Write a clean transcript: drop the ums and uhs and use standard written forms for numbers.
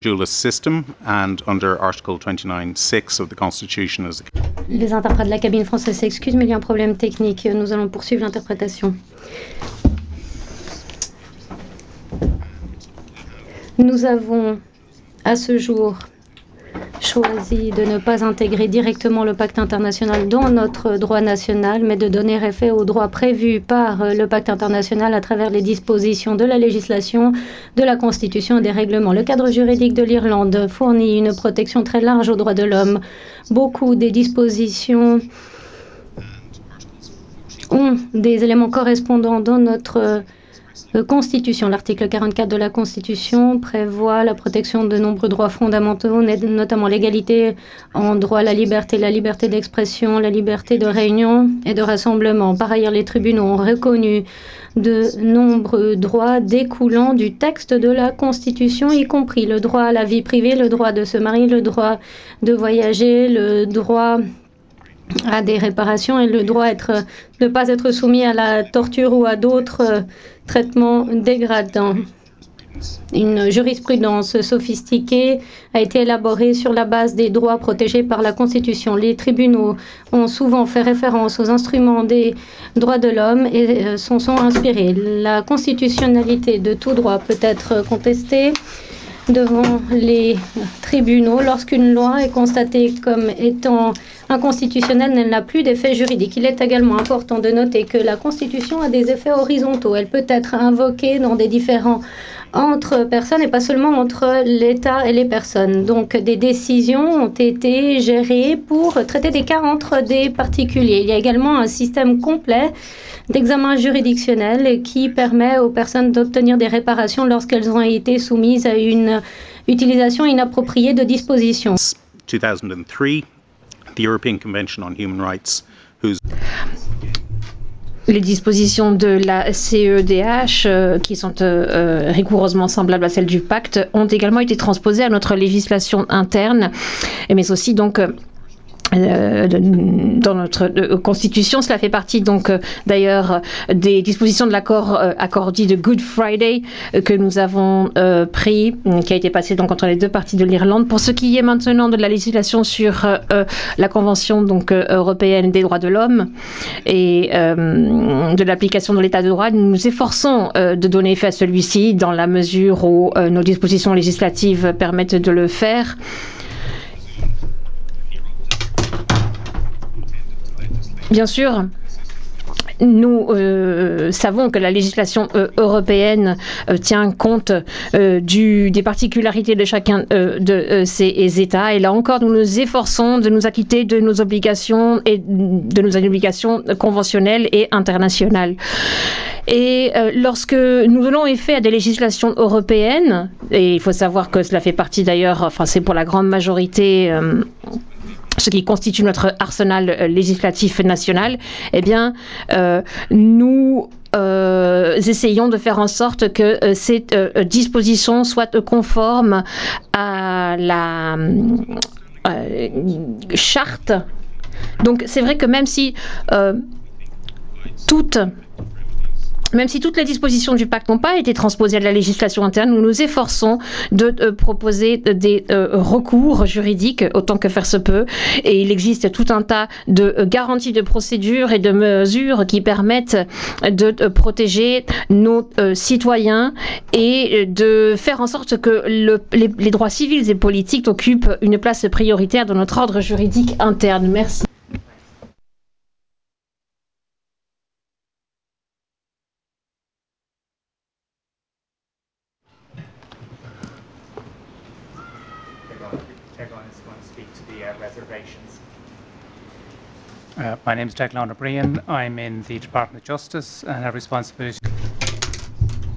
dualist system and under Article 29(6) of the Constitution as Les interprètes de la cabine française s'excusent, mais il y a un problème technique. Nous allons poursuivre l'interprétation. Nous avons, à ce jour, choisi de ne pas intégrer directement le pacte international dans notre droit national, mais de donner effet aux droits prévus par le pacte international à travers les dispositions de la législation, de la Constitution et des règlements. Le cadre juridique de l'Irlande fournit une protection très large aux droits de l'homme. Beaucoup des dispositions ont des éléments correspondants dans notre Constitution. L'article 44 de la Constitution prévoit la protection de nombreux droits fondamentaux, notamment l'égalité en droit à la liberté d'expression, la liberté de réunion et de rassemblement. Par ailleurs, les tribunaux ont reconnu de nombreux droits découlant du texte de la Constitution, y compris le droit à la vie privée, le droit de se marier, le droit de voyager, le droit à des réparations et le droit de ne pas être soumis à la torture ou à d'autres traitements dégradants. Une jurisprudence sophistiquée a été élaborée sur la base des droits protégés par la Constitution. Les tribunaux ont souvent fait référence aux instruments des droits de l'homme et s'en sont inspirés. La constitutionnalité de tout droit peut être contestée devant les tribunaux lorsqu'une loi est constatée comme étant inconstitutionnelle, elle n'a plus d'effet juridique. Il est également important de noter que la Constitution a des effets horizontaux. Elle peut être invoquée dans des différents entre personnes et pas seulement entre l'État et les personnes. Donc des décisions ont été gérées pour traiter des cas entre des particuliers. Il y a également un système complet d'examen juridictionnel qui permet aux personnes d'obtenir des réparations lorsqu'elles ont été soumises à une utilisation inappropriée de dispositions. 2003, the European Convention on Human Rights, les dispositions de la CEDH, qui sont rigoureusement semblables à celles du pacte, ont également été transposées à notre législation interne, mais aussi donc dans notre constitution. Cela fait partie donc d'ailleurs des dispositions de l'accord dit de Good Friday que nous avons pris, qui a été passé donc entre les deux parties de l'Irlande. Pour ce qui est maintenant de la législation sur la Convention donc européenne des droits de l'homme et de l'application de l'état de droit, nous nous efforçons de donner effet à celui-ci dans la mesure où nos dispositions législatives permettent de le faire. Bien sûr, nous savons que la législation européenne tient compte des particularités de chacun de ces États. Et là encore, nous nous efforçons de nous acquitter de nos obligations et de nos obligations conventionnelles et internationales. Et lorsque nous donnons effet à des législations européennes, et il faut savoir que cela fait partie d'ailleurs, enfin c'est pour la grande majorité ce qui constitue notre arsenal législatif national, eh bien, nous essayons de faire en sorte que ces dispositions soient conformes à la charte. Donc, c'est vrai que même si toutes les dispositions du pacte n'ont pas été transposées à la législation interne, nous nous efforçons de proposer des recours juridiques autant que faire se peut. Et il existe tout un tas de garanties de procédure et de mesures qui permettent de protéger nos citoyens et de faire en sorte que les droits civils et politiques occupent une place prioritaire dans notre ordre juridique interne. Merci. My name is Declan O'Brien. I'm in the Department of Justice and have responsibility.